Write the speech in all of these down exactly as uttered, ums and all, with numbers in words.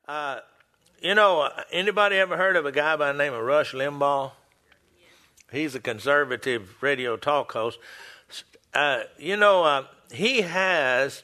Uh, you know, anybody ever heard of a guy by the name of Rush Limbaugh? He's a conservative radio talk host. Uh, you know, uh, he has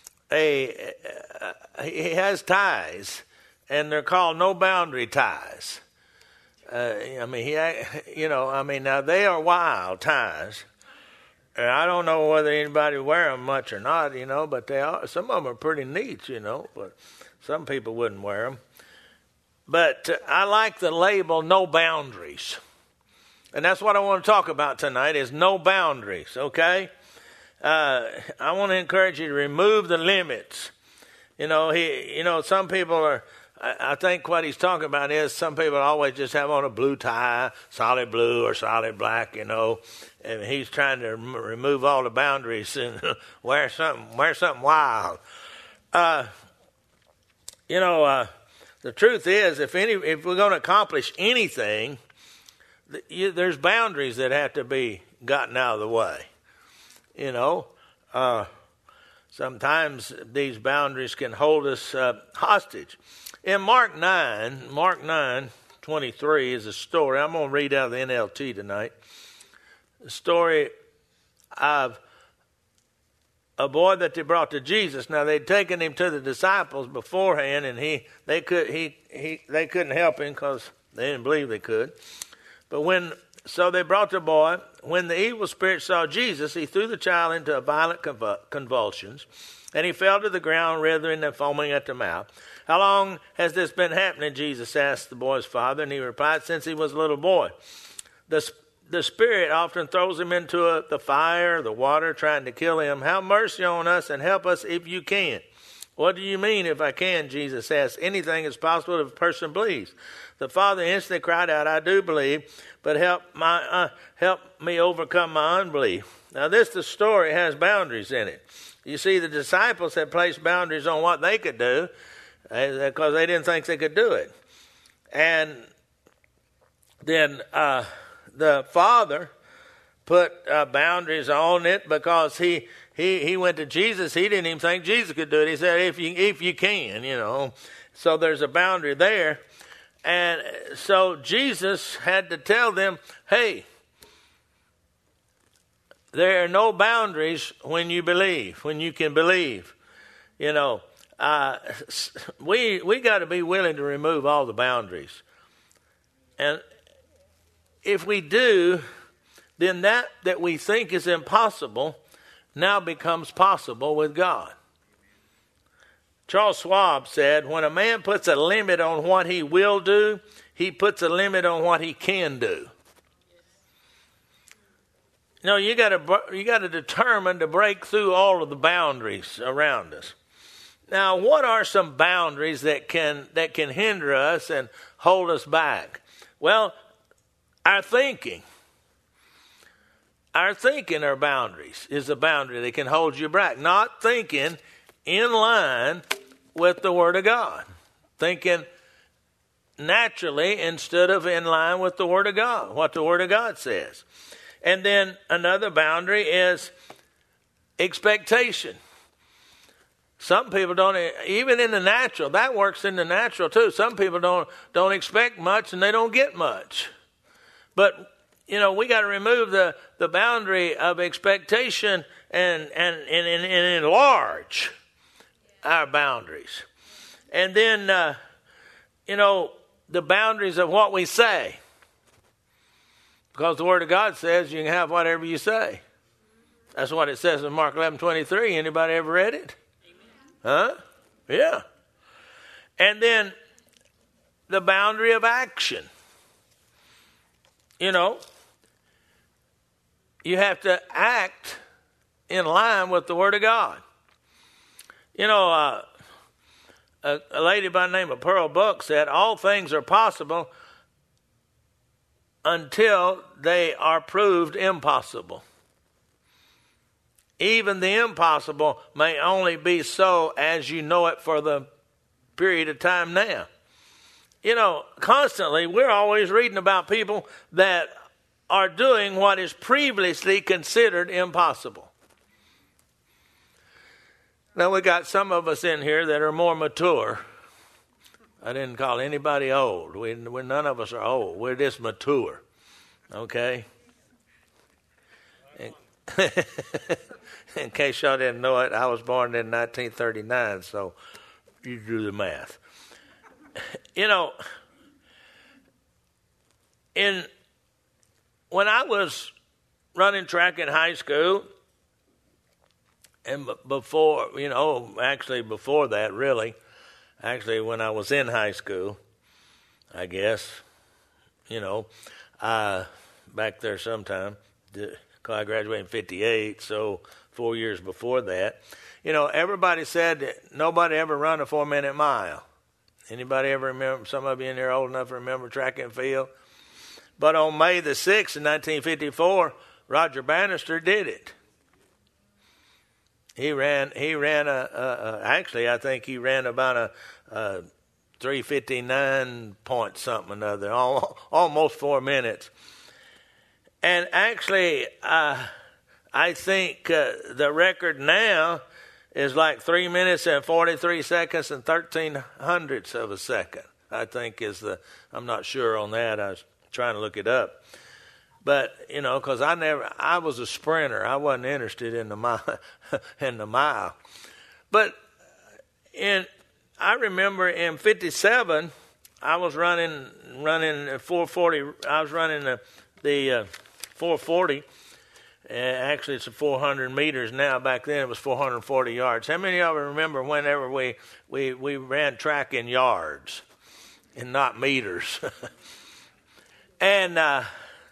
a uh, he has ties, and they're called no boundary ties. Uh, I mean, he, you know, I mean, now they are wild ties. And I don't know whether anybody wear them much or not, you know, but they are. Some of them are pretty neat, you know, but some people wouldn't wear them. But uh, I like the label "no boundaries," and that's what I want to talk about tonight: is no boundaries. Okay, uh, I want to encourage you to remove the limits. You know, he, you know, some people are. I think what he's talking about is some people always just have on a blue tie, solid blue or solid black, you know, and he's trying to remove all the boundaries and wear something, wear something wild. Uh, you know, uh, the truth is, if any, if we're going to accomplish anything, you, there's boundaries that have to be gotten out of the way. You know, uh, sometimes these boundaries can hold us uh, hostage. In Mark nine, Mark nine twenty-three is a story. I'm going to read out of the N L T tonight. The story of a boy that they brought to Jesus. Now they'd taken him to the disciples beforehand, and he they could he he they couldn't help him because they didn't believe they could. But when so they brought the boy. When the evil spirit saw Jesus, he threw the child into a violent convulsions, and he fell to the ground, writhing and foaming at the mouth. How long has this been happening? Jesus asked the boy's father, and he replied, since he was a little boy. The, the spirit often throws him into a, the fire, the water, trying to kill him. Have mercy on us and help us if you can. What do you mean if I can? Jesus asked. Anything is possible if a person believes. The father instantly cried out, I do believe, but help my uh, help me overcome my unbelief. Now this, the story, has boundaries in it. You see, the disciples had placed boundaries on what they could do, because they didn't think they could do it. And then uh, the father put uh, boundaries on it because he, he he went to Jesus. He didn't even think Jesus could do it. He said, if you if you can, you know. So there's a boundary there. And so Jesus had to tell them, hey, there are no boundaries when you believe, when you can believe, you know. Uh, we we got to be willing to remove all the boundaries. And if we do, then that that we think is impossible now becomes possible with God. Charles Schwab said, when a man puts a limit on what he will do, he puts a limit on what he can do. You know, you got to you got to determine to break through all of the boundaries around us. Now, what are some boundaries that can that can hinder us and hold us back? Well, our thinking. Our thinking are boundaries, is a boundary that can hold you back. Not thinking in line with the Word of God. Thinking naturally instead of in line with the Word of God, what the Word of God says. And then another boundary is expectation. Some people don't, even in the natural, that works in the natural too. Some people don't don't expect much and they don't get much. But, you know, we got to remove the, the boundary of expectation and, and, and, and, and enlarge our boundaries. And then, uh, you know, the boundaries of what we say. Because the Word of God says you can have whatever you say. That's what it says in Mark eleven twenty-three. Anybody ever read it? Huh? Yeah. And then the boundary of action. You know, you have to act in line with the Word of God. You know, uh, a, a lady by the name of Pearl Buck said, all things are possible until they are proved impossible. Even the impossible may only be so as you know it for the period of time now. You know, constantly we're always reading about people that are doing what is previously considered impossible. Now we got some of us in here that are more mature. I didn't call anybody old. We, we're, none of us are old. We're just mature. Okay? In, in case y'all didn't know it, I was born in nineteen thirty-nine, so you do the math. You know, in when I was running track in high school, and before, you know, actually before that, really, actually when I was in high school, I guess, you know, uh, back there sometime, because I graduated in fifty-eight, so four years before that, you know, everybody said that nobody ever run a four-minute mile. Anybody ever remember, some of you in here old enough to remember track and field? But on May the sixth in nineteen fifty-four, Roger Bannister did it. He ran, he ran a, a, a actually, I think he ran about a, a three fifty-nine point something or other, almost four minutes. And actually, uh, I think uh, the record now is like three minutes and forty-three seconds and thirteen hundredths of a second. I think is the, I'm not sure on that. I was trying to look it up. But, you know, because I never, I was a sprinter. I wasn't interested in the mile. in the mile. But in, I remember in fifty-seven, I was running, running four forty. I was running the, the uh, four forty. Uh, actually, it's four hundred meters now. Back then, it was four hundred forty yards. How many of you remember whenever we, we, we ran track in yards and not meters? and, uh,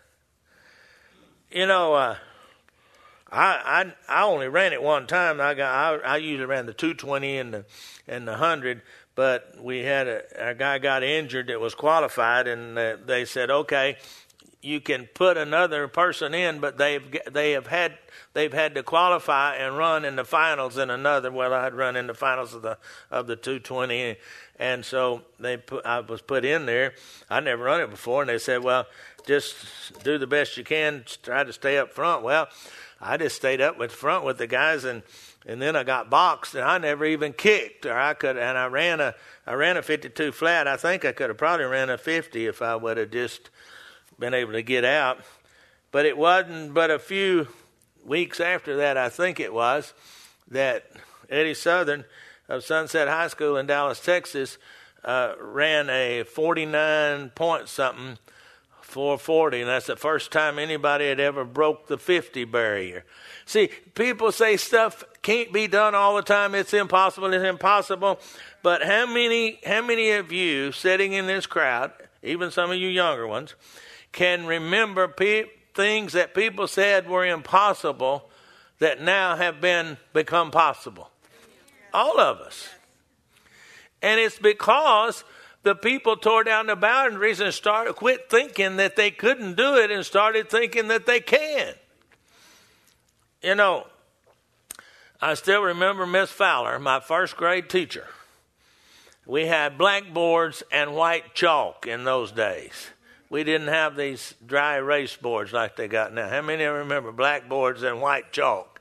you know, uh, I, I I only ran it one time. I got I, I usually ran the two twenty and the and the hundred, but we had a, a guy got injured that was qualified, and uh, they said, okay, you can put another person in, but they've they have had they've had to qualify and run in the finals in another. Well, I'd run in the finals of the of the two twenty, and so they put, I was put in there. I never run it before, and they said, well, just do the best you can, try to stay up front. Well, I just stayed up with front with the guys, and, and then I got boxed, and I never even kicked, or I could, and I ran a I ran a fifty-two flat. I think I could have probably ran a fifty if I would have just been able to get out. But it wasn't but a few weeks after that, I think it was, that Eddie Southern of Sunset High School in Dallas, Texas, uh, ran a forty-nine point something four forty, and that's the first time anybody had ever broke the fifty barrier. See, people say stuff can't be done all the time. It's impossible. It's impossible. But how many, how many of you sitting in this crowd, even some of you younger ones, can remember pe- things that people said were impossible that now have been become possible? All of us. And it's because the people tore down the boundaries and started quit thinking that they couldn't do it and started thinking that they can. You know, I still remember Miss Fowler, my first grade teacher. We had blackboards and white chalk in those days. We didn't have these dry erase boards like they got now. How many of you remember blackboards and white chalk?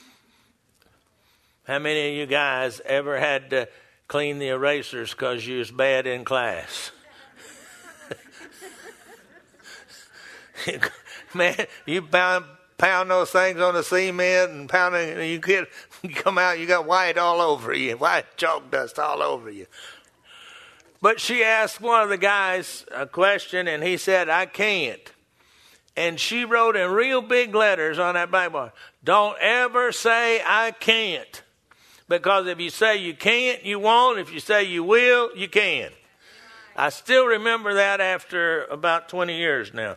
How many of you guys ever had to clean the erasers because you was bad in class? Man, you pound, pound those things on the cement and pounding, you get you come out, you got white all over you, white chalk dust all over you. But she asked one of the guys a question, and he said, I can't. And she wrote in real big letters on that blackboard, don't ever say I can't. Because if you say you can't, you won't. If you say you will, you can. I still remember that after about twenty years now.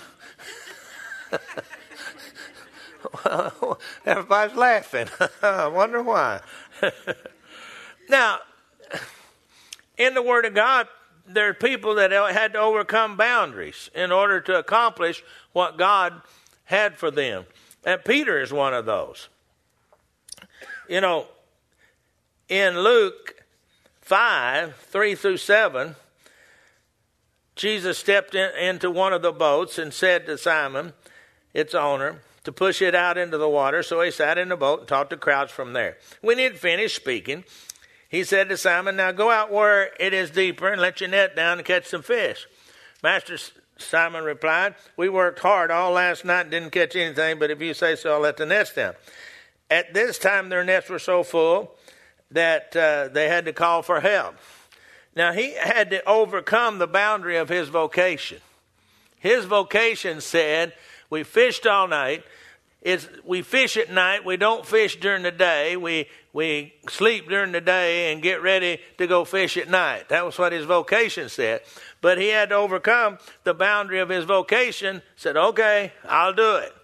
Well, everybody's laughing. I wonder why. Now, in the Word of God, there are people that had to overcome boundaries in order to accomplish what God had for them. And Peter is one of those. You know, in Luke five, three through seven, Jesus stepped in, into one of the boats and said to Simon, its owner, to push it out into the water. So he sat in the boat and taught the crowds from there. When he had finished speaking, he said to Simon, now go out where it is deeper and let your net down and catch some fish. Master, Simon replied, we worked hard all last night and didn't catch anything, but if you say so, I'll let the nets down. At this time, their nets were so full that uh, they had to call for help. Now, he had to overcome the boundary of his vocation. His vocation said, we fished all night. It's, we fish at night. We don't fish during the day. We we sleep during the day and get ready to go fish at night. That was what his vocation said. But he had to overcome the boundary of his vocation, said, okay, I'll do it.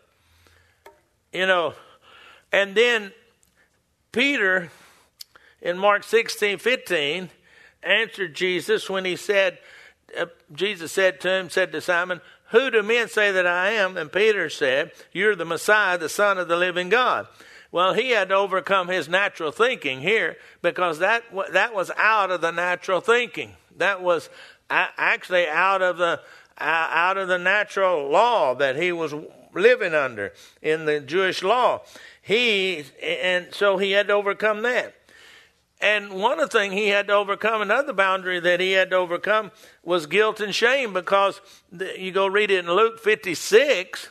You know, and then Peter, in Mark sixteen fifteen, answered Jesus when he said, uh, Jesus said to him, said to Simon, who do men say that I am? And Peter said, you're the Messiah, the Son of the living God. Well, he had to overcome his natural thinking here because that that was out of the natural thinking. That was actually out of the out of the natural law that he was living under in the Jewish law. He and so he had to overcome that. And one of the things he had to overcome, another boundary that he had to overcome, was guilt and shame, because the, you go read it in Luke fifty-six,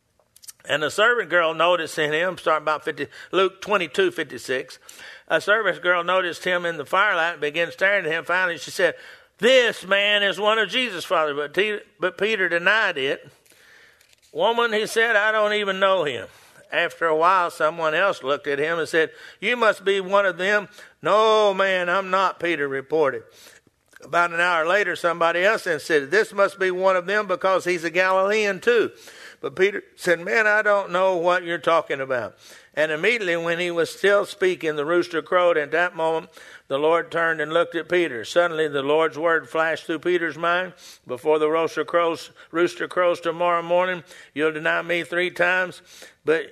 and a servant girl noticed in him, starting about fifty, Luke twenty-two fifty-six, a servant girl noticed him in the firelight and began staring at him. Finally, she said, this man is one of Jesus' followers. But, T- but Peter denied it. Woman, he said, I don't even know him. After a while, someone else looked at him and said, you must be one of them. No, man, I'm not, Peter reported. About an hour later, somebody else then said, this must be one of them because he's a Galilean too. But Peter said, man, I don't know what you're talking about. And immediately when he was still speaking, the rooster crowed. At that moment, the Lord turned and looked at Peter. Suddenly the Lord's word flashed through Peter's mind. Before the rooster crows, rooster crows tomorrow morning, you'll deny me three times, but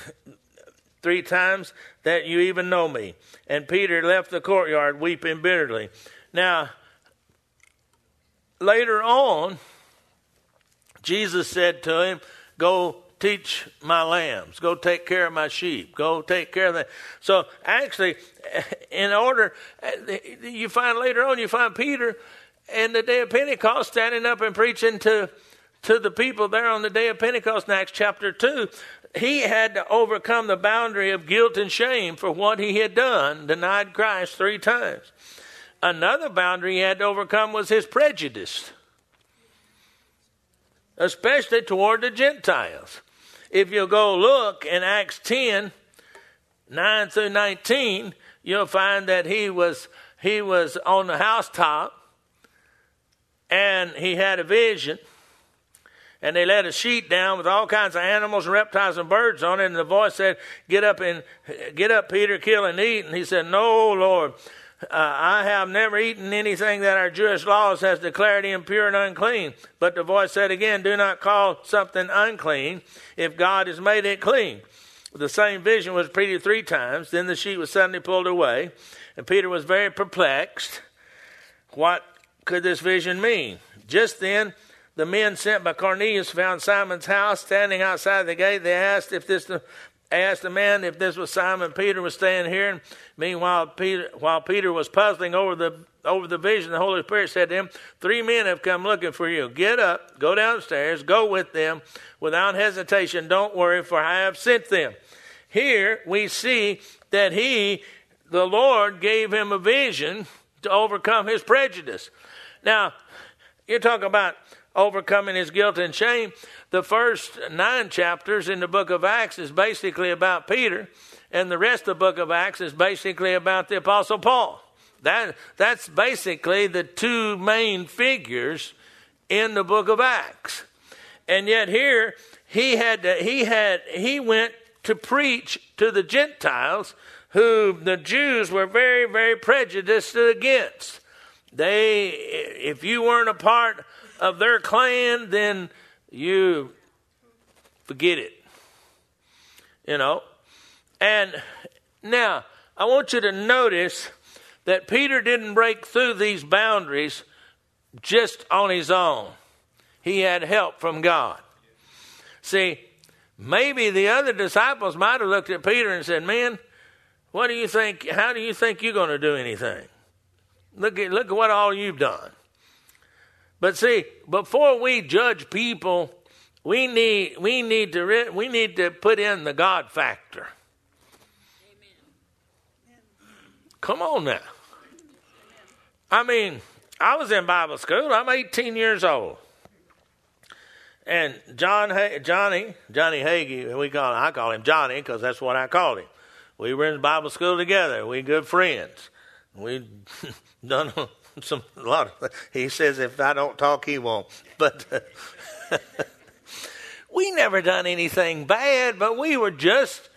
three times that you even know me. And Peter left the courtyard weeping bitterly. Now, later on, Jesus said to him, go teach my lambs. Go take care of my sheep. Go take care of that. So actually, in order, you find later on, you find Peter in the day of Pentecost standing up and preaching to, to the people there on the day of Pentecost in Acts chapter two. He had to overcome the boundary of guilt and shame for what he had done, denied Christ three times. Another boundary he had to overcome was his prejudice, especially toward the Gentiles. If you go look in Acts ten, nine through nineteen, you'll find that he was he was on the housetop and he had a vision. And they let a sheet down with all kinds of animals and reptiles and birds on it. And the voice said, get up, and get up, Peter, kill and eat. And he said, no, Lord, uh, I have never eaten anything that our Jewish laws has declared impure and unclean. But the voice said again, do not call something unclean if God has made it clean. The same vision was repeated three times. Then the sheet was suddenly pulled away. And Peter was very perplexed. What could this vision mean? Just then, the men sent by Cornelius found Simon's house standing outside the gate. They asked if this asked the man if this was Simon. Peter was staying here. And meanwhile, Peter, while Peter was puzzling over the over the vision, the Holy Spirit said to him, three men have come looking for you. Get up, go downstairs, go with them without hesitation. Don't worry, for I have sent them. Here we see that he, the Lord, gave him a vision to overcome his prejudice. Now, you're talking about overcoming his guilt and shame. The first nine chapters in the book of Acts is basically about Peter, and the rest of the book of Acts is basically about the Apostle Paul. That that's basically the two main figures in the book of Acts. And yet here he had to, he had he went to preach to the Gentiles, who the Jews were very, very prejudiced against. They, if you weren't a part of their clan, then you forget it. You know. And now, I want you to notice that Peter didn't break through these boundaries just on his own. He had help from God. See, maybe the other disciples might have looked at Peter and said, man, What do you think? How do you think you're going to do anything? Look at look at what all you've done. But see, before we judge people, we need we need to re, we need to put in the God factor. Amen. Come on now. I mean, I was in Bible school. I'm eighteen years old. And John, Johnny, Johnny Hagee, we call him, I call him Johnny because that's what I called him. We were in Bible school together. We good friends. We done some a lot of. He says if I don't talk, he won't. But uh, we never done anything bad. But we were just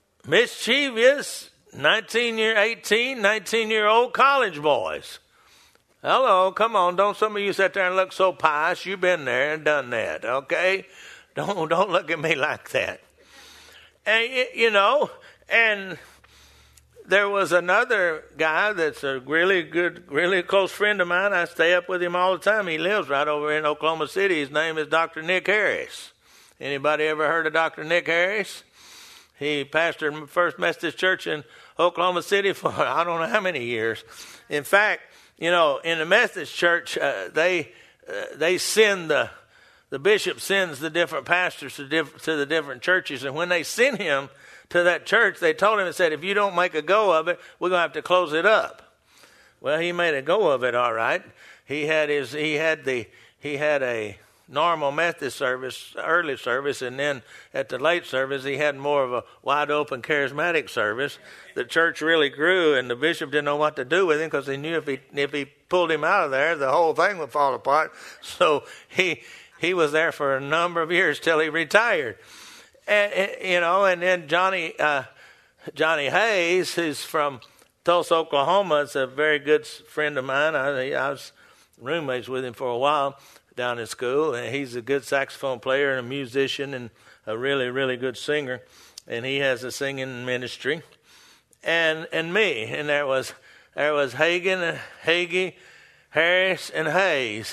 mischievous, nineteen year, eighteen, nineteen year old college boys. Hello, come on. Don't some of you sit there and look so pious. You've been there and done that, okay? Don't don't look at me like that. And, you know, and there was another guy that's a really good, really close friend of mine. I stay up with him all the time. He lives right over in Oklahoma City. His name is Doctor Nick Harris. Anybody ever heard of Doctor Nick Harris? He pastored First Methodist Church in Oklahoma City for I don't know how many years. In fact, you know, in the Methodist Church, uh, they uh, they send the the bishop sends the different pastors to diff- to the different churches, and when they sent him to that church, they told him and said, "If you don't make a go of it, we're gonna have to close it up." Well, he made a go of it, all right. He had his he had the he had a normal Methodist service, early service, and then at the late service, he had more of a wide open charismatic service. The church really grew, and the bishop didn't know what to do with him because he knew if he if he pulled him out of there, the whole thing would fall apart. So he he was there for a number of years till he retired. And, and you know, and then Johnny uh, Johnny Hayes, who's from Tulsa, Oklahoma, is a very good friend of mine. I, I was roommates with him for a while down in school, and he's a good saxophone player and a musician and a really, really good singer, and he has a singing ministry. And and me, and there was there was Hagen, Hagee, Harris, and Hayes,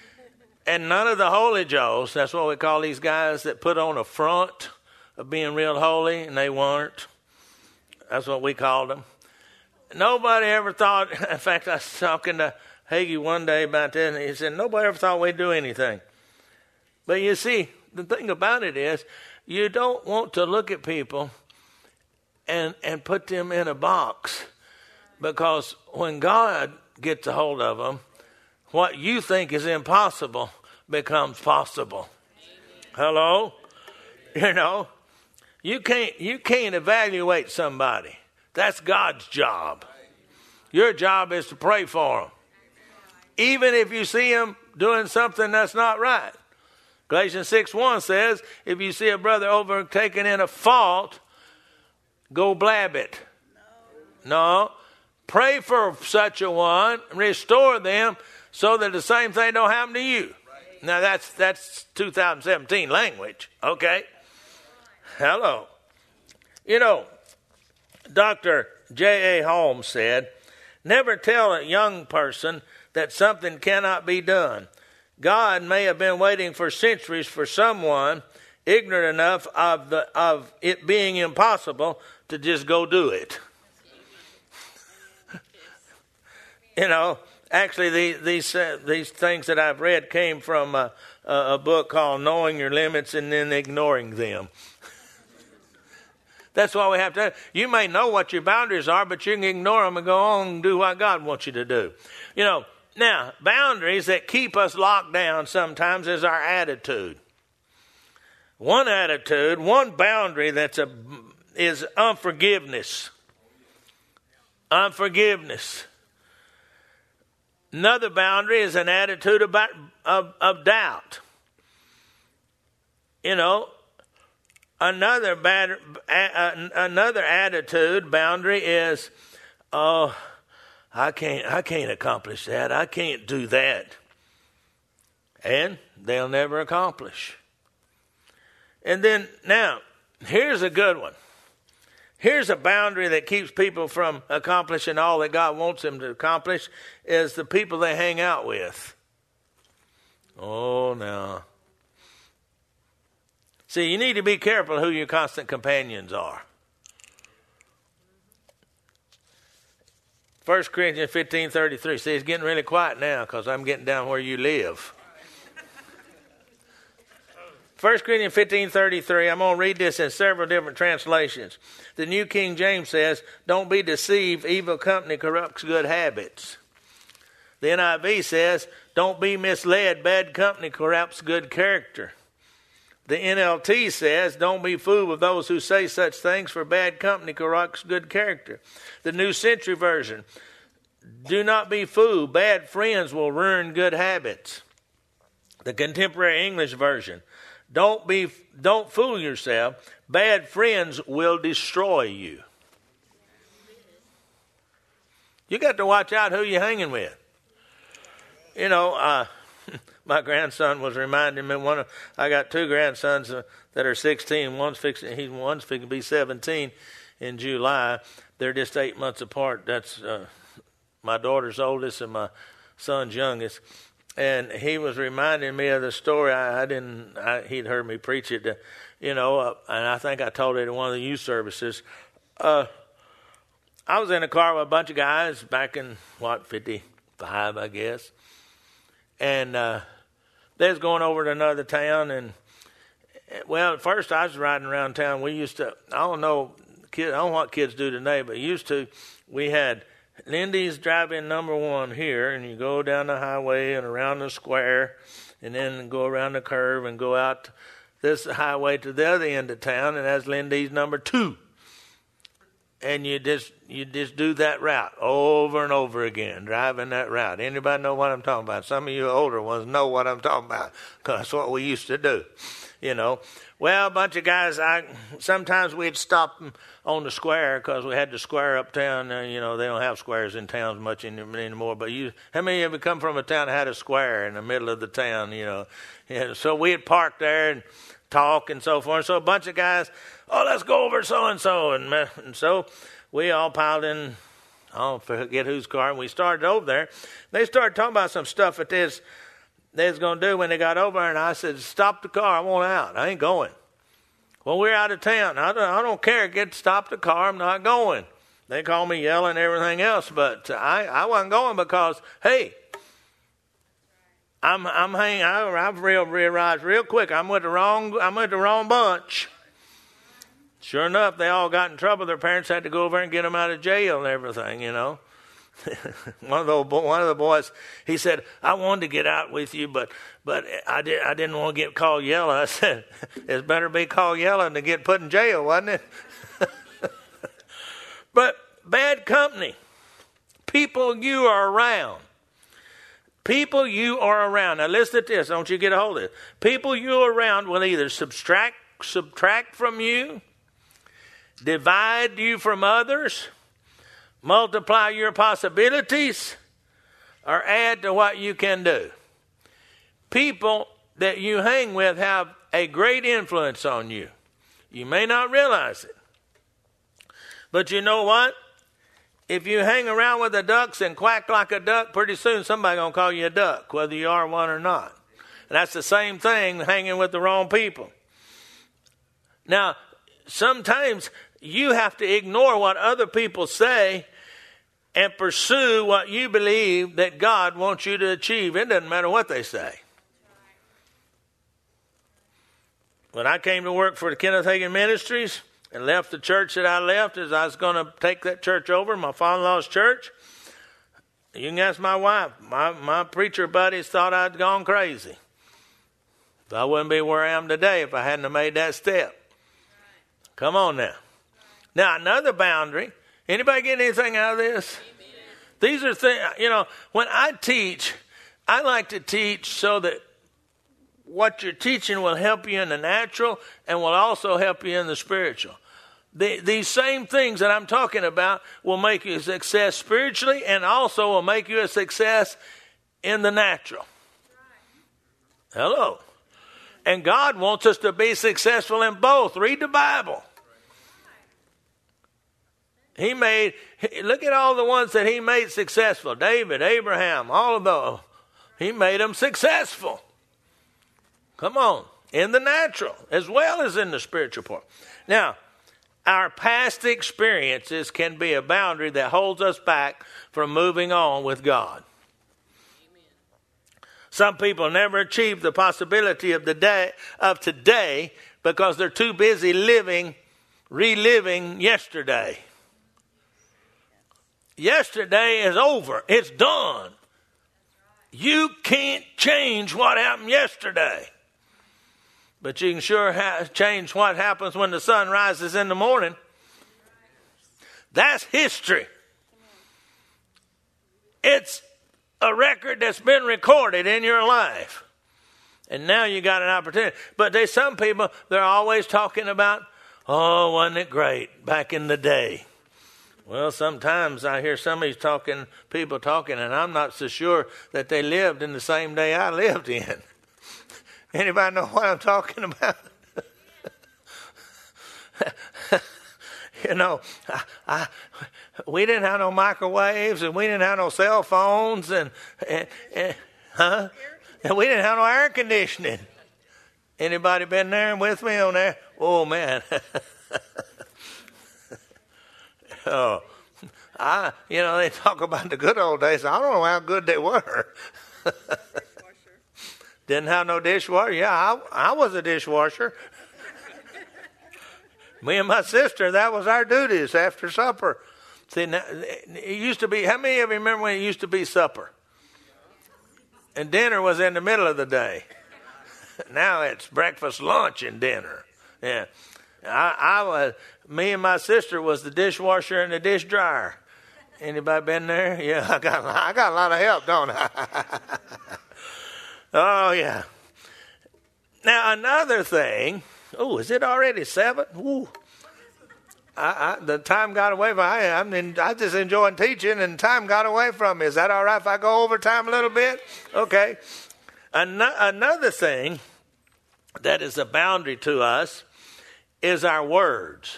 and none of the Holy Joes. That's what we call these guys that put on a front of being real holy, and they weren't. That's what we called them. Nobody ever thought. In fact, I was talking to Hagee one day about this, and he said, nobody ever thought we'd do anything. But you see, the thing about it is, you don't want to look at people and and put them in a box, because when God gets a hold of them, what you think is impossible becomes possible. Hello? You know, you can't you can't evaluate somebody. That's God's job. Your job is to pray for them, even if you see them doing something that's not right. Galatians six one says, if you see a brother overtaken in a fault, go blab it. No. no. Pray for such a one, restore them so that the same thing don't happen to you. Right. Now that's that's two thousand seventeen language. Okay. Hello. You know, Doctor J A Holmes said, never tell a young person that something cannot be done. God may have been waiting for centuries for someone ignorant enough of the of it being impossible to just go do it. You know, actually, these these uh, these things that I've read came from a, a book called "Knowing Your Limits and Then Ignoring Them." That's why we have to. You may know what your boundaries are, but you can ignore them and go on and do what God wants you to do. You know. Now, boundaries that keep us locked down sometimes is our attitude. One attitude, one boundary that's a is unforgiveness. Unforgiveness. Another boundary is an attitude about, of, of doubt. You know, another bad, uh, another attitude boundary is, oh, I can't I can't accomplish that. I can't do that. And they'll never accomplish. And then, now, here's a good one. Here's a boundary that keeps people from accomplishing all that God wants them to accomplish, is the people they hang out with. Oh, no. See, you need to be careful who your constant companions are. First Corinthians fifteen thirty-three. See, it's getting really quiet now because I'm getting down where you live. First Corinthians fifteen thirty-three. I'm going to read this in several different translations. The New King James says, don't be deceived. Evil company corrupts good habits. The N I V says, don't be misled. Bad company corrupts good character. The N L T says, don't be fooled with those who say such things, for bad company corrupts good character. The New Century Version, do not be fooled. Bad friends will ruin good habits. The Contemporary English Version, don't be, don't fool yourself. Bad friends will destroy you. You got to watch out who you're hanging with. You know, uh, my grandson was reminding me. One of I got two grandsons uh, that are sixteen. One's fixing. He's one's fixing to be seventeen in July. They're just eight months apart. That's uh, my daughter's oldest and my son's youngest. And he was reminding me of the story. I, I didn't. I, he'd heard me preach it. To, you know, uh, and I think I told it in one of the youth services. Uh, I was in a car with a bunch of guys back in what fifty-five, I guess. And uh, they was going over to another town, and well, at first I was riding around town. We used to, I don't know, kid, I don't know what kids do today, but used to, we had Lindy's drive-in number one here, and you go down the highway and around the square, and then go around the curve and go out this highway to the other end of town, and that's Lindy's number two. And you just you just do that route over and over again, driving that route. Anybody know what I'm talking about? Some of you older ones know what I'm talking about, because that's what we used to do, you know. Well, a bunch of guys, I sometimes we'd stop on the square because we had the square uptown. Uh, you know, they don't have squares in towns much anymore. But you, how many of you come from a town that had a square in the middle of the town, you know? Yeah, so we'd park there and talk and so forth. So a bunch of guys, oh, let's go over so-and-so. And, and so we all piled in, I don't forget whose car, and we started over there. They started talking about some stuff that they was, they was going to do when they got over there, and I said, stop the car, I want out. I ain't going. Well, we're out of town. I don't, I don't care. Get stop the car, I'm not going. They called me yelling and everything else, but I, I wasn't going because, hey, I'm I'm hanging. I, I've real realized real quick. I'm with the wrong. I'm with the wrong bunch. Sure enough, they all got in trouble. Their parents had to go over and get them out of jail and everything. You know, one of the one of the boys, he said, "I wanted to get out with you, but but I did. I didn't want to get called yellow." I said, "It's better be called yellow than to get put in jail, wasn't it?" But bad company, people you are around. People you are around. Now listen to this. Don't you get a hold of it. People you are around will either subtract, subtract from you, divide you from others, multiply your possibilities, or add to what you can do. People that you hang with have a great influence on you. You may not realize it. But you know what? If you hang around with the ducks and quack like a duck, pretty soon somebody's going to call you a duck, whether you are one or not. And that's the same thing hanging with the wrong people. Now, sometimes you have to ignore what other people say and pursue what you believe that God wants you to achieve. It doesn't matter what they say. When I came to work for the Kenneth Hagin Ministries, and left the church that I left as I was going to take that church over, my father-in-law's church. You can ask my wife. My, my preacher buddies thought I'd gone crazy. I wouldn't be where I am today if I hadn't have made that step. Come on now. Now, another boundary. Anybody get anything out of this? Amen. These are things, you know, when I teach, I like to teach so that what you're teaching will help you in the natural and will also help you in the spiritual. The, these same things that I'm talking about will make you a success spiritually and also will make you a success in the natural. Hello. And God wants us to be successful in both. Read the Bible. He made, look at all the ones that he made successful. David, Abraham, all of those. He made them successful. Come on, in the natural as well as in the spiritual part. Now, Our past experiences can be a boundary that holds us back from moving on with God. Some people never achieve the possibility of the day of today because they're too busy living, reliving yesterday. Yesterday is over. It's done. You can't change what happened yesterday. But you can sure ha- change what happens when the sun rises in the morning. That's history. It's a record that's been recorded in your life. And now you got an opportunity. But there's some people, they're always talking about, oh, wasn't it great back in the day? Well, sometimes I hear some of these talking, people talking, and I'm not so sure that they lived in the same day I lived in. Anybody know what I'm talking about? You know, I, I, we didn't have no microwaves, and we didn't have no cell phones, and, and, and huh? And we didn't have no air conditioning. Anybody been there with me on there? Oh man. Oh, I, you know, they talk about the good old days. I don't know how good they were. Didn't have no dishwasher. Yeah, I, I was a dishwasher. Me and my sister, that was our duties after supper. See, now, it used to be, how many of you remember when it used to be supper? And dinner was in the middle of the day. Now it's breakfast, lunch, and dinner. Yeah. I, I was, me and my sister was the dishwasher and the dish dryer. Anybody been there? Yeah, I got, I got a lot of help, don't I? Oh, yeah. Now, another thing. Oh, is it already seven? Ooh. I, I, the time got away from me. I, I'm in, I just enjoying teaching, and time got away from me. Is that all right if I go over time a little bit? Okay. An- another thing that is a boundary to us is our words.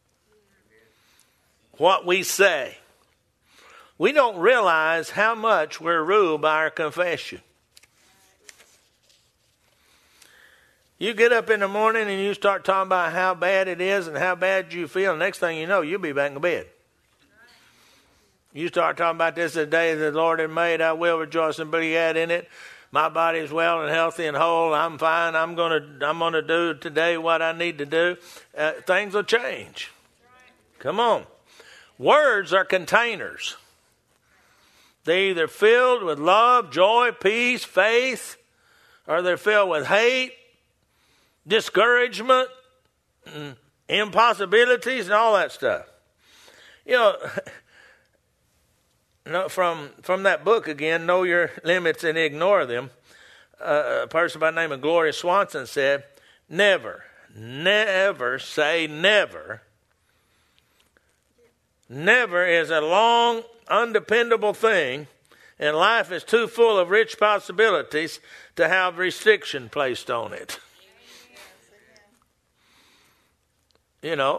What we say. We don't realize how much we're ruled by our confession. You get up in the morning and you start talking about how bad it is and how bad you feel. Next thing you know, you'll be back in bed. You start talking about this is the day the Lord has made. I will rejoice and be glad in it. My body is well and healthy and whole. I'm fine. I'm gonna I'm gonna do today what I need to do. Uh, things will change. Come on. Words are containers. They're either filled with love, joy, peace, faith, or they're filled with hate, discouragement, and impossibilities, and all that stuff. You know, no, from from that book again, Know Your Limits and Ignore Them, uh, a person by the name of Gloria Swanson said, never, never say never. Never is a long, undependable thing, and life is too full of rich possibilities to have restriction placed on it. You know,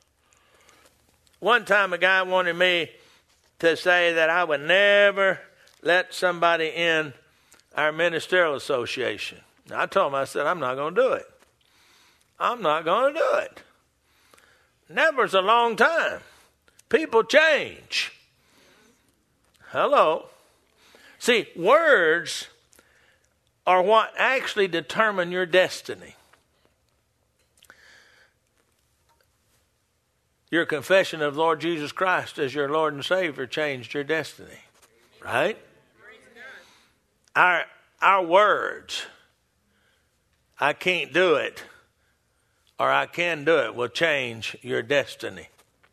one time a guy wanted me to say that I would never let somebody in our ministerial association. I told him, I said, I'm not going to do it. I'm not going to do it. Never's a long time. People change. Hello. See, words are what actually determine your destiny. Your confession of Lord Jesus Christ as your Lord and Savior changed your destiny. Right? Our, our words, I can't do it, or I can do it, will change your destiny.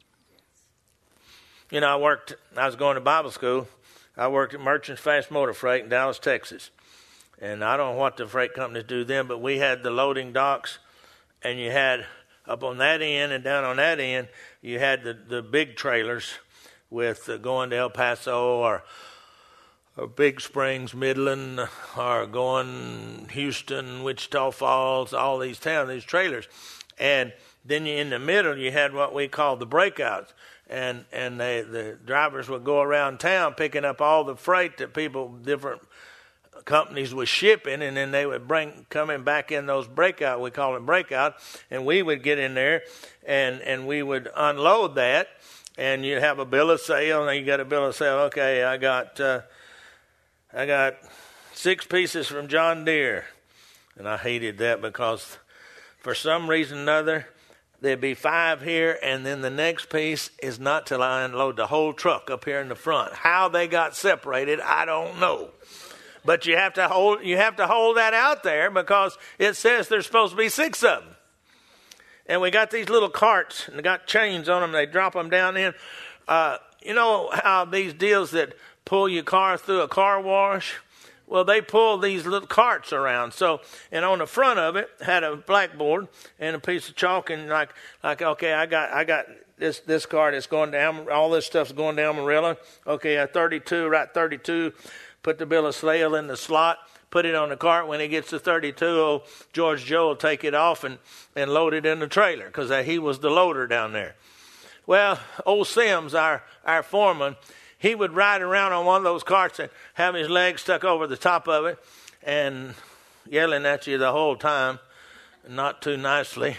You know, I worked, I was going to Bible school. I worked at Merchants Fast Motor Freight in Dallas, Texas. And I don't know what the freight companies do then, but we had the loading docks, and you had up on that end and down on that end, you had the, the big trailers with uh, going to El Paso or, or Big Springs, Midland, or going Houston, Wichita Falls, all these towns, these trailers. And then you, in the middle, you had what we call the breakouts. And and they, the drivers would go around town picking up all the freight that people, different companies was shipping, and then they would bring coming back in those breakout, we call them breakout, and we would get in there and, and we would unload that, and you'd have a bill of sale, and you got a bill of sale. Okay, I got uh, I got six pieces from John Deere, and I hated that because for some reason or another, there'd be five here, and then the next piece is not till I unload the whole truck up here in the front. How they got separated, I don't know. But you have to hold you have to hold that out there because it says there's supposed to be six of them. And we got these little carts, and they got chains on them. They drop them down in. Uh, you know how these deals that pull your car through a car wash? Well, they pull these little carts around. So, and on the front of it had a blackboard and a piece of chalk, and like, like okay, I got, I got this this cart that's going down. All this stuff's going down Marilla. Okay, a thirty-two, right? thirty-two. Put the bill of sale in the slot. Put it on the cart. When it gets to thirty-two, oh, George Joe will take it off and, and load it in the trailer because he was the loader down there. Well, old Sims, our our foreman, he would ride around on one of those carts and have his legs stuck over the top of it and yelling at you the whole time, not too nicely.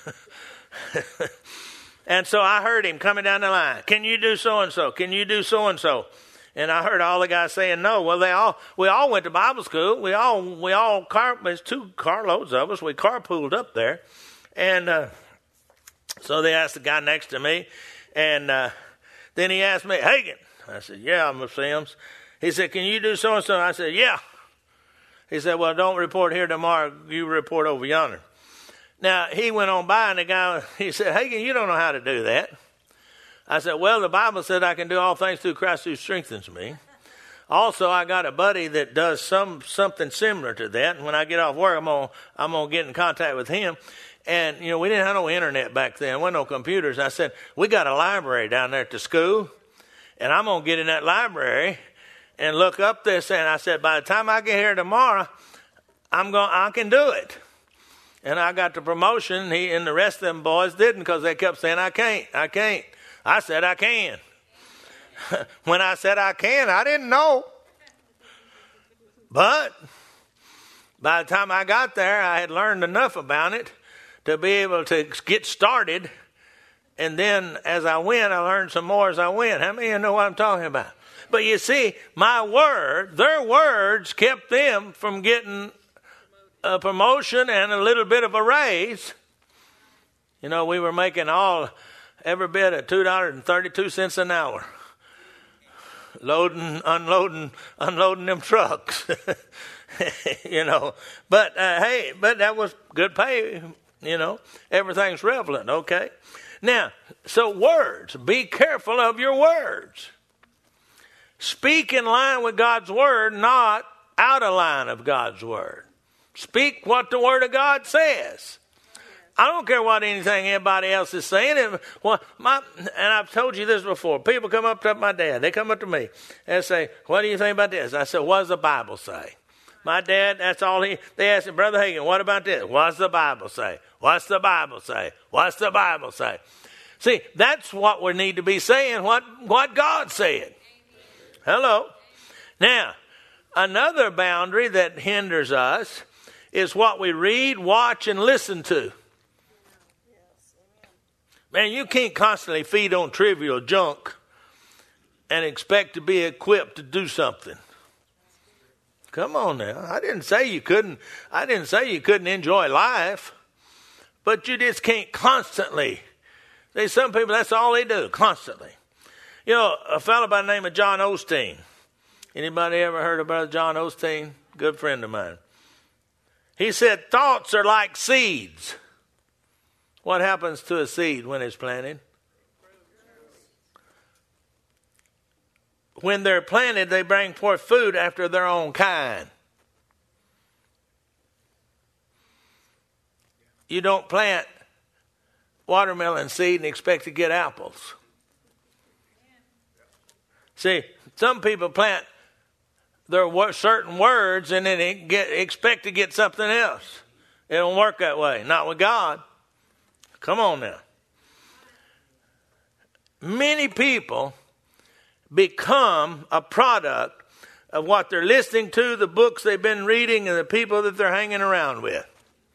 And so I heard him coming down the line. Can you do so-and-so? Can you do so-and-so? And I heard all the guys saying no. Well, they all we all went to Bible school. We all we all car there's two carloads of us. We carpooled up there, and uh, so they asked the guy next to me, and uh, then he asked me, Hagan. I said, yeah, I'm Mister Sims. He said, can you do so and so? I said, yeah. He said, well, don't report here tomorrow. You report over yonder. Now he went on by, and the guy he said, Hagan, you don't know how to do that. I said, well, the Bible said I can do all things through Christ who strengthens me. Also, I got a buddy that does some something similar to that. And when I get off work, I'm gonna I'm gonna get in contact with him. And you know, we didn't have no internet back then. There wasn't no computers. I said, we got a library down there at the school, and I'm gonna get in that library and look up this. And I said, by the time I get here tomorrow, I'm going I can do it. And I got the promotion. He and the rest of them boys didn't because they kept saying I can't, I can't. I said I can. When I said I can, I didn't know. But by the time I got there, I had learned enough about it to be able to get started. And then as I went, I learned some more as I went. How many of you know what I'm talking about? But you see, my word, their words kept them from getting a promotion and a little bit of a raise. You know, we were making all... every bit at two dollars and thirty-two cents an hour. Loading, unloading, unloading them trucks. You know. But, uh, hey, but that was good pay. You know. Everything's relevant, okay? Now, so words. Be careful of your words. Speak in line with God's word, not out of line of God's word. Speak what the word of God says. I don't care what anything anybody else is saying. And, well, my, and I've told you this before. People come up to my dad. They come up to me and say, what do you think about this? I said, what does the Bible say? My dad, that's all he, they asked him, Brother Hagan, what about this? What's the Bible say? What's the Bible say? What's the Bible say? See, that's what we need to be saying, what, what God said. Hello. Now, another boundary that hinders us is what we read, watch, and listen to. Man, you can't constantly feed on trivial junk and expect to be equipped to do something. Come on now. I didn't say you couldn't. I didn't say you couldn't enjoy life, but you just can't constantly. There's some people, that's all they do, constantly. You know, a fellow by the name of John Osteen. Anybody ever heard of Brother John Osteen? Good friend of mine. He said, thoughts are like seeds. What happens to a seed when it's planted? When they're planted, they bring forth food after their own kind. You don't plant watermelon seed and expect to get apples. See, some people plant their certain words and then get, expect to get something else. It don't work that way. Not with God. Come on now. Many people become a product of what they're listening to, the books they've been reading, and the people that they're hanging around with.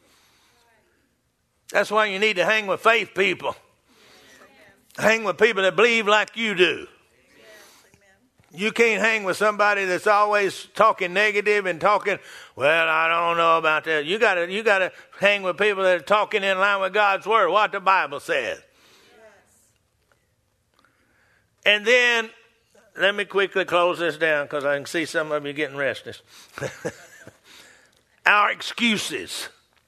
That's why you need to hang with faith people. Hang with people that believe like you do. You can't hang with somebody that's always talking negative and talking, well, I don't know about that. You gotta you gotta hang with people that are talking in line with God's word, what the Bible says. Yes. And then let me quickly close this down because I can see some of you getting restless. Our excuses.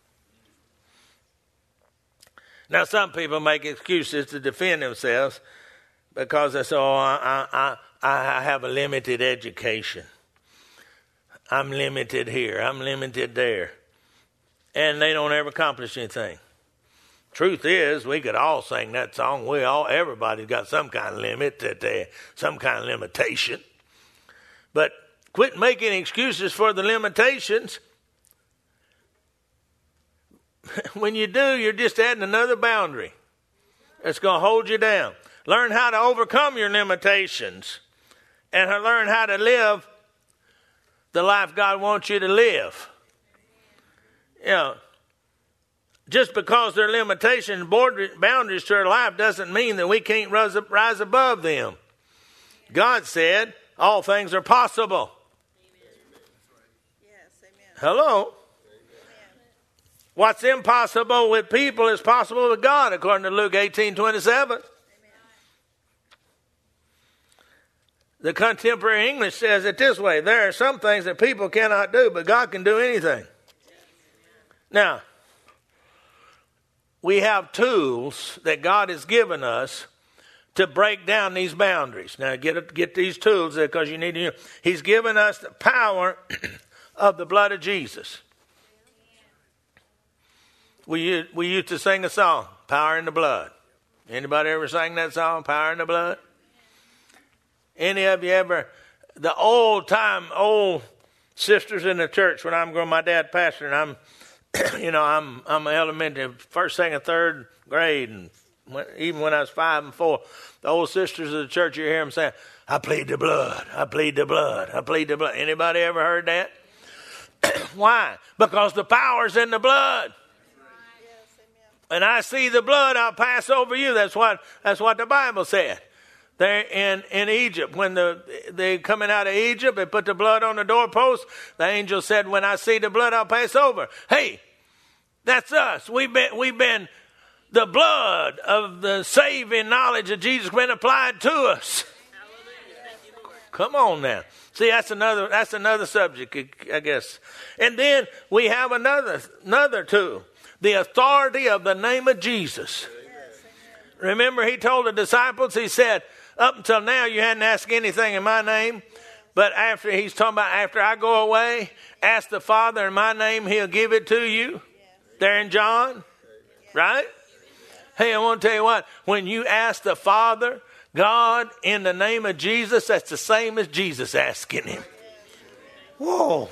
Now, some people make excuses to defend themselves because they say, oh, I, I, I have a limited education. I'm limited here. I'm limited there. And they don't ever accomplish anything. Truth is, we could all sing that song. We all, everybody's got some kind of limit, that they, some kind of limitation. But quit making excuses for the limitations. When you do, you're just adding another boundary that's going to hold you down. Learn how to overcome your limitations and learn how to live the life God wants you to live. You know, just because there are limitations, boundaries to our life doesn't mean that we can't rise, up, rise above them. God said all things are possible. Hello? What's impossible with people is possible with God, according to Luke eighteen twenty-seven. Amen. The contemporary English says it this way: there are some things that people cannot do, but God can do anything. Now, we have tools that God has given us to break down these boundaries. Now, get get these tools because you need to. He's given us the power of the blood of Jesus. We we used to sing a song, Power in the Blood. Anybody ever sang that song, Power in the Blood? Any of you ever, the old time, old sisters in the church when I'm going, my dad pastor, and I'm, you know, I'm I'm elementary, first, second, third grade, and when, even when I was five and four, the old sisters of the church, you hear them saying, I plead the blood, I plead the blood, I plead the blood. Anybody ever heard that? Why? Because the power's in the blood. And I see the blood, I'll pass over you. That's what that's what the Bible said. There in, in Egypt, when the they coming out of Egypt, they put the blood on the doorpost. The angel said, when I see the blood, I'll pass over. Hey, that's us. We've been we've been the blood of the saving knowledge of Jesus been applied to us. Come on now. See, that's another that's another subject, I guess. And then we have another another tool. The authority of the name of Jesus. Yes, remember, he told the disciples, he said, up until now you hadn't asked anything in my name. But after, he's talking about after I go away, ask the Father in my name, he'll give it to you. Yes. There in John. Yes. Right? Hey, I want to tell you what. When you ask the Father, God, in the name of Jesus, that's the same as Jesus asking him. Whoa.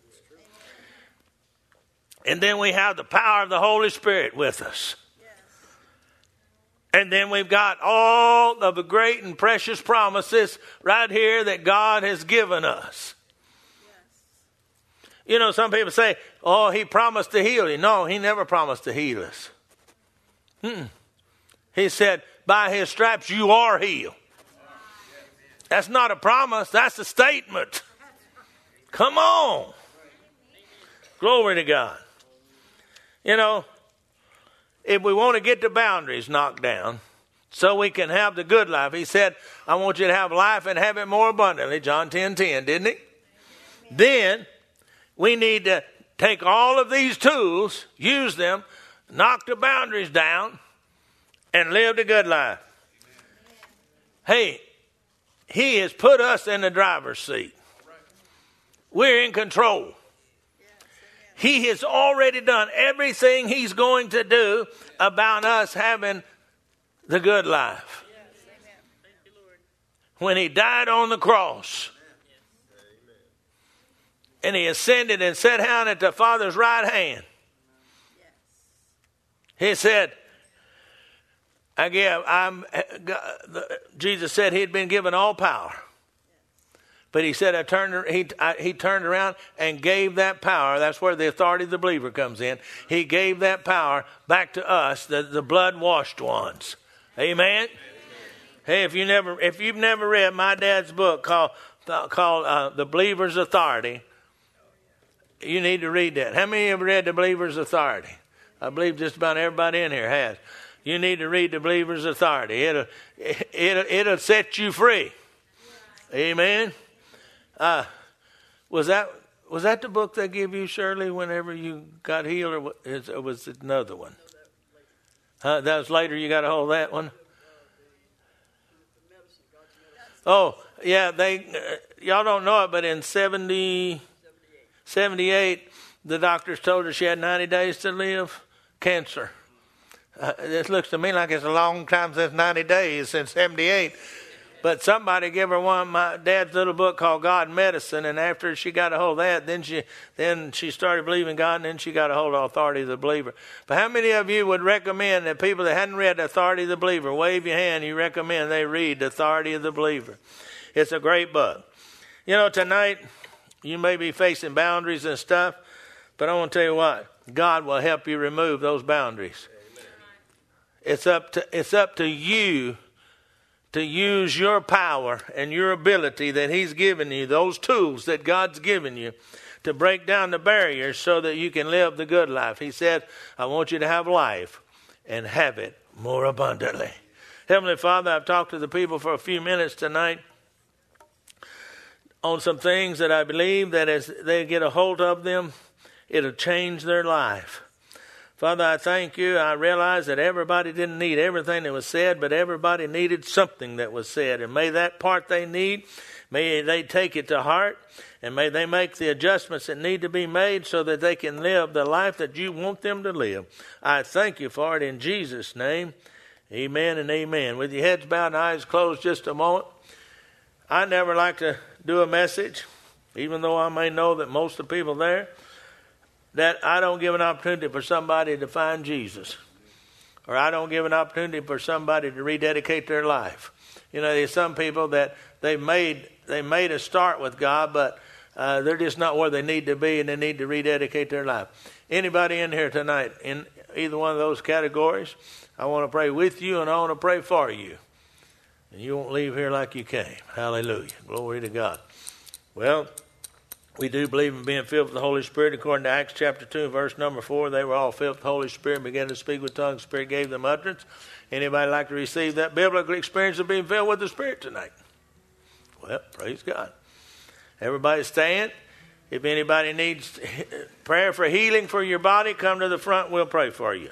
And then we have the power of the Holy Spirit with us. Yes. And then we've got all of the great and precious promises right here that God has given us. Yes. You know, some people say, oh, he promised to heal you. No, he never promised to heal us. Hmm. He said, by his stripes you are healed. That's not a promise. That's a statement. Come on. Glory to God. You know, if we want to get the boundaries knocked down so we can have the good life, he said, I want you to have life and have it more abundantly, John ten ten, didn't he? Then we need to take all of these tools, use them, knock the boundaries down, and live the good life. Hey, he has put us in the driver's seat. We're in control. He has already done everything he's going to do about us having the good life. When he died on the cross and he ascended and sat down at the Father's right hand, he said, I give, I'm, Jesus said he'd been given all power But he said, I turned, he, I, he turned around and gave that power. That's where the authority of the believer comes in. He gave that power back to us, the, the blood-washed ones. Amen? Amen. Hey, if you never, if you've never read my dad's book called called uh, The Believer's Authority, you need to read that. How many have read The Believer's Authority? I believe just about everybody in here has. You need to read The Believer's Authority. It'll it'll, it'll set you free. Amen. Uh, was that was that the book they gave you, Shirley, whenever you got healed, or was, or was it another one? Huh? That was later. You got a hold of that one. Oh, yeah. They uh, y'all don't know it, but in seventy, seventy-eight, the doctors told her she had ninety days to live. Cancer. Uh, this looks to me like it's a long time since ninety days, since seventy-eight. But somebody gave her one of my dad's little book called God Medicine, and after she got a hold of that, then she then she started believing God, and then she got a hold of Authority of the Believer. But how many of you would recommend that people that hadn't read Authority of the Believer, wave your hand, you recommend they read Authority of the Believer? It's a great book. You know, tonight you may be facing boundaries and stuff, but I want to tell you what, God will help you remove those boundaries. Amen. It's up to it's up to you to use your power and your ability that he's given you, those tools that God's given you, to break down the barriers so that you can live the good life. He said, I want you to have life and have it more abundantly. Heavenly Father, I've talked to the people for a few minutes tonight on some things that I believe that as they get a hold of them, it'll change their life. Father, I thank you. I realize that everybody didn't need everything that was said, but everybody needed something that was said. And may that part they need, may they take it to heart, and may they make the adjustments that need to be made so that they can live the life that you want them to live. I thank you for it in Jesus' name. Amen and amen. With your heads bowed and eyes closed just a moment. I never like to do a message, even though I may know that most of the people there, that I don't give an opportunity for somebody to find Jesus. Or I don't give an opportunity for somebody to rededicate their life. You know, there's some people that they made they made a start with God, but uh, they're just not where they need to be, and they need to rededicate their life. Anybody in here tonight, in either one of those categories, I want to pray with you, and I want to pray for you. And you won't leave here like you came. Hallelujah. Glory to God. Well, we do believe in being filled with the Holy Spirit. According to Acts chapter two, verse number four, they were all filled with the Holy Spirit and began to speak with tongues. The Spirit gave them utterance. Anybody like to receive that biblical experience of being filled with the Spirit tonight? Well, praise God. Everybody stand. If anybody needs prayer for healing for your body, come to the front. We'll pray for you.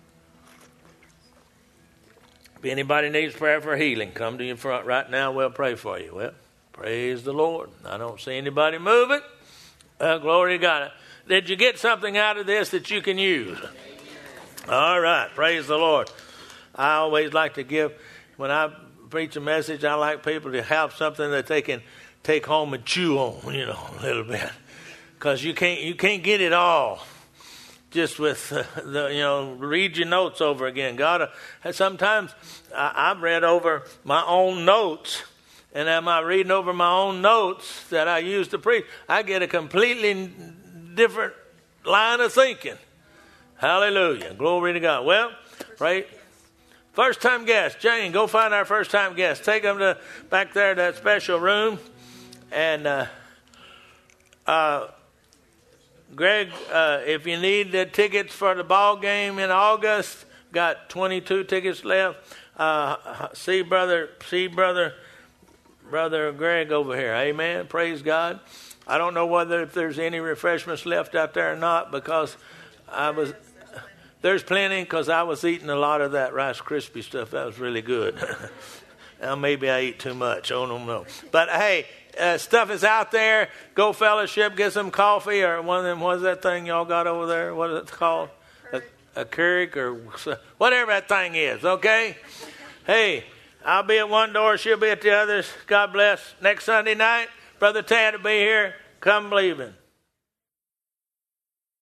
If anybody needs prayer for healing, come to your front right now. We'll pray for you. Well, praise the Lord. I don't see anybody moving. Well, glory to God. Did you get something out of this that you can use? All right. Praise the Lord. I always like to give, when I preach a message, I like people to have something that they can take home and chew on, you know, a little bit. Because you can't, you can't get it all just with, uh, the, you know, read your notes over again. God, uh, sometimes I, I've read over my own notes. And am I reading over my own notes that I use to preach? I get a completely different line of thinking. Hallelujah. Glory to God. Well, right. First time guest. Jane, go find our first time guest. Take them to back there to that special room. And uh, uh, Greg, uh, if you need the tickets for the ball game in August, got twenty-two tickets left. Uh, see brother, see brother. Brother Greg over here. Amen. Praise God. I don't know whether if there's any refreshments left out there or not, because I was, there's plenty, because I was eating a lot of that Rice Krispie stuff. That was really good. Now maybe I eat too much. I don't know. But hey, uh, stuff is out there. Go fellowship, get some coffee, or one of them, what's that thing y'all got over there? What is it called? A, a Keurig or whatever that thing is. Okay. Hey. I'll be at one door, she'll be at the others. God bless. Next Sunday night, Brother Tad will be here. Come believing.